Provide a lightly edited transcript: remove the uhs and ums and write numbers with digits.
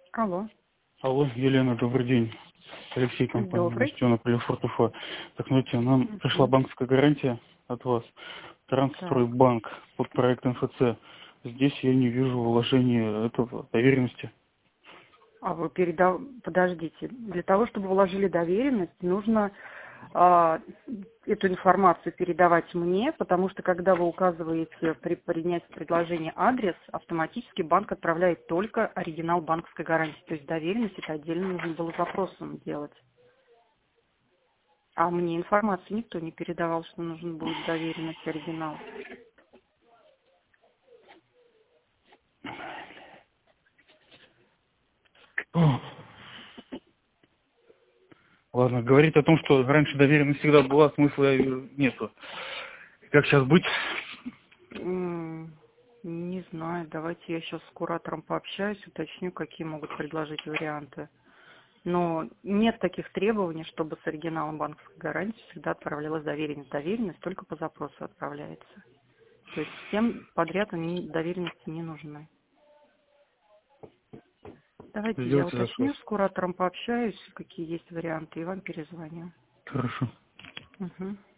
Алло. Алло, Елена, добрый день. Алексей, компания Добрый. «Инвестиционный полифорт Уфа». Так, знаете, нам пришла Мгм. банковская гарантия от вас. Так. Трансстройбанк под проект МФЦ. Здесь я не вижу вложения этого доверенности. А вы подождите. Для того, чтобы вложили доверенность, нужно эту информацию передавать мне, потому что когда вы указываете при принятии предложения адрес, автоматически банк отправляет только оригинал банковской гарантии. То есть доверенность это отдельно нужно было запросом делать. А мне информацию никто не передавал, что нужен будет доверенность оригинал. О, ладно, говорить о том, что раньше доверенность всегда была, смысла нету. Как сейчас быть? Не знаю, давайте я сейчас с куратором пообщаюсь, уточню, какие могут предложить варианты. Но нет таких требований, чтобы с оригиналом банковской гарантии всегда отправлялась доверенность. Доверенность только по запросу отправляется. То есть всем подряд они доверенности не нужны. Давайте я Сделайте запрос. уточню, с куратором пообщаюсь, какие есть варианты, и вам перезвоню. Хорошо. Угу.